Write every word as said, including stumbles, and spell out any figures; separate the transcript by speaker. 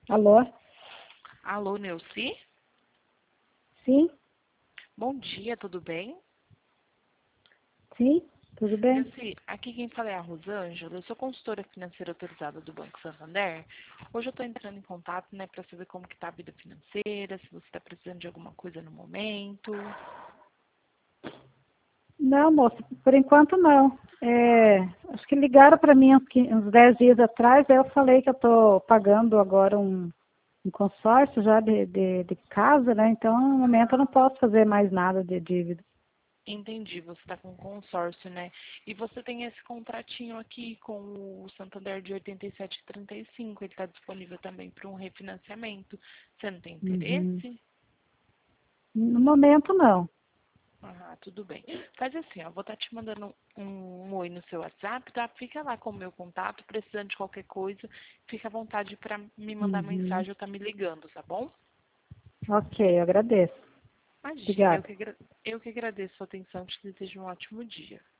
Speaker 1: Alô?
Speaker 2: Alô, Neuci?
Speaker 1: Sim?
Speaker 2: Bom dia, tudo bem?
Speaker 1: Sim? Tudo bem?
Speaker 2: Neuci, aqui quem fala é a Rosângela, eu sou consultora financeira autorizada do Banco Santander. Hoje eu estou entrando em contato, né, para saber como que está a vida financeira, se você está precisando de alguma coisa no momento.
Speaker 1: Não, moça, por enquanto não. É, acho que ligaram para mim uns, quin- uns dez dias atrás, aí eu falei que eu estou pagando agora um, um consórcio já de, de, de casa, né? Então, no momento eu não posso fazer mais nada de dívida.
Speaker 2: Entendi, você está com consórcio, né? E você tem esse contratinho aqui com o Santander de oitenta e sete e trinta e cinco, ele está disponível também para um refinanciamento. Você não tem
Speaker 1: Uhum.
Speaker 2: interesse?
Speaker 1: No momento não.
Speaker 2: Ah, tudo bem. Faz assim, ó, vou estar te mandando um, um oi no seu WhatsApp, tá? Fica lá com o meu contato, precisando de qualquer coisa, fica à vontade para me mandar
Speaker 1: Uhum.
Speaker 2: mensagem ou tá me ligando, tá bom?
Speaker 1: Ok, eu agradeço.
Speaker 2: Imagina, eu
Speaker 1: Obrigada.
Speaker 2: que, agra- eu que agradeço a sua atenção, te desejo um ótimo dia.